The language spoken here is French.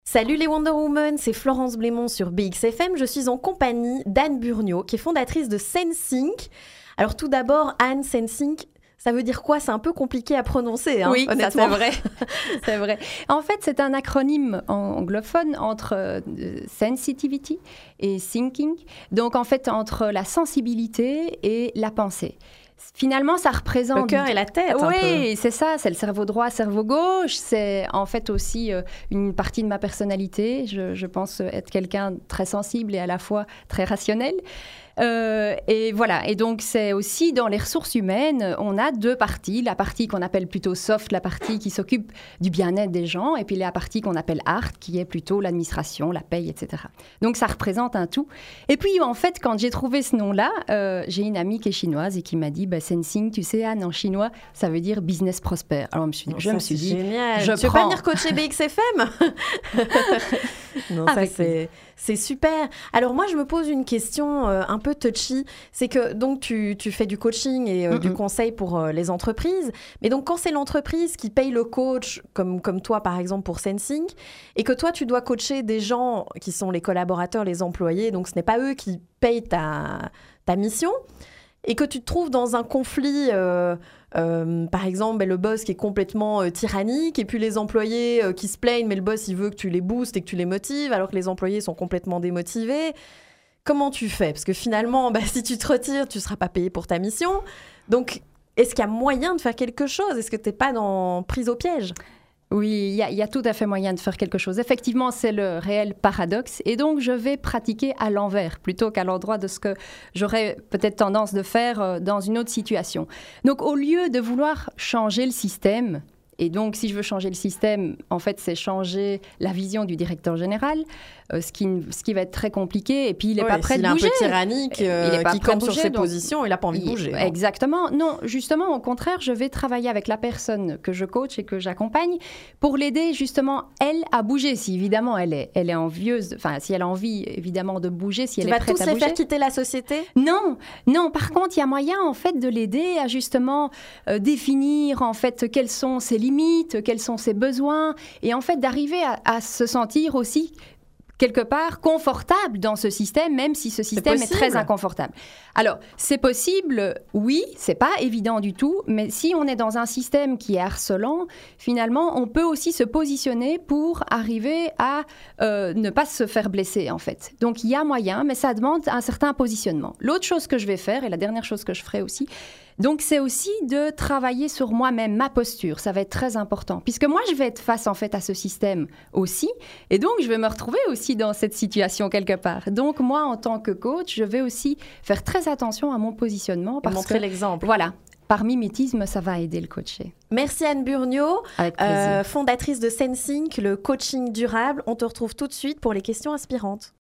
Salut les Wonder Woman, c'est Florence Blémont sur BXFM. Je suis en compagnie d'Anne Burniot, qui est fondatrice de Sensync. Alors tout d'abord, Anne, Sensync, ça veut dire quoi? C'est un peu compliqué à prononcer, oui, honnêtement. Ça, c'est vrai. C'est vrai. En fait, c'est un acronyme anglophone entre sensitivity et thinking. Donc, en fait, entre la sensibilité et la pensée. Finalement, ça représente... Le cœur et la tête, oui, c'est ça. C'est le cerveau droit, cerveau gauche. C'est en fait aussi une partie de ma personnalité. Je pense être quelqu'un de très sensible et à la fois très rationnel. Et voilà. Et donc, c'est aussi dans les ressources humaines, on a deux parties. La partie qu'on appelle plutôt soft, la partie qui s'occupe du bien-être des gens, et puis la partie qu'on appelle hard, qui est plutôt l'administration, la paye, etc. Donc, ça représente un tout. Et puis, en fait, quand j'ai trouvé ce nom-là, j'ai une amie qui est chinoise et qui m'a dit, Sensing, tu sais, Anne, en chinois, ça veut dire business prospère. Alors, je me suis dit, génial. Tu veux pas venir coacher BXFM? Non, ça, c'est super. Alors, moi, je me pose une question un peu touchy. C'est que, donc, tu fais du coaching et du conseil pour les entreprises. Mais donc, quand c'est l'entreprise qui paye le coach, comme toi, par exemple, pour Sensync, et que toi, tu dois coacher des gens qui sont les collaborateurs, les employés, donc ce n'est pas eux qui payent ta mission, et que tu te trouves dans un conflit... par exemple, le boss qui est complètement tyrannique et puis les employés qui se plaignent, mais le boss, il veut que tu les boostes et que tu les motives alors que les employés sont complètement démotivés. Comment tu fais? Parce que finalement, si tu te retires, tu ne seras pas payé pour ta mission. Donc, est-ce qu'il y a moyen de faire quelque chose? Est-ce que tu n'es pas prise au piège? Oui, il y a tout à fait moyen de faire quelque chose. Effectivement, c'est le réel paradoxe. Et donc, je vais pratiquer à l'envers plutôt qu'à l'endroit de ce que j'aurais peut-être tendance de faire dans une autre situation. Donc, au lieu de vouloir changer le système, et donc, si je veux changer le système, en fait, c'est changer la vision du directeur général, ce qui va être très compliqué. Et puis, il n'est pas prêt de bouger. Il est un peu tyrannique, qui campe sur ses positions, il n'a pas envie de bouger. Exactement. Non, justement, au contraire, je vais travailler avec la personne que je coach et que j'accompagne pour l'aider, justement, elle, à bouger. Si, évidemment, elle est envieuse, enfin, si elle a envie, évidemment, de bouger, si elle est prête à bouger. Tu vas tous les faire quitter la société? Non. Par contre, il y a moyen, en fait, de l'aider à, justement, définir, en fait, quelles sont ses limites, quels sont ses besoins, et en fait d'arriver à se sentir aussi quelque part confortable dans ce système, même si ce système est très inconfortable. Alors, c'est possible, oui, c'est pas évident du tout, mais si on est dans un système qui est harcelant, finalement, on peut aussi se positionner pour arriver à ne pas se faire blesser, en fait. Donc, il y a moyen, mais ça demande un certain positionnement. L'autre chose que je vais faire, et la dernière chose que je ferai aussi, donc, c'est aussi de travailler sur moi-même, ma posture. Ça va être très important. Puisque moi, je vais être face, en fait, à ce système aussi. Et donc, je vais me retrouver aussi dans cette situation quelque part. Donc, moi, en tant que coach, je vais aussi faire très attention à mon positionnement. Parce montrer l'exemple. Voilà. Par mimétisme, ça va aider le coaché. Merci Anne Burniot, avec plaisir. Fondatrice de Sensync, le coaching durable. On te retrouve tout de suite pour les questions inspirantes.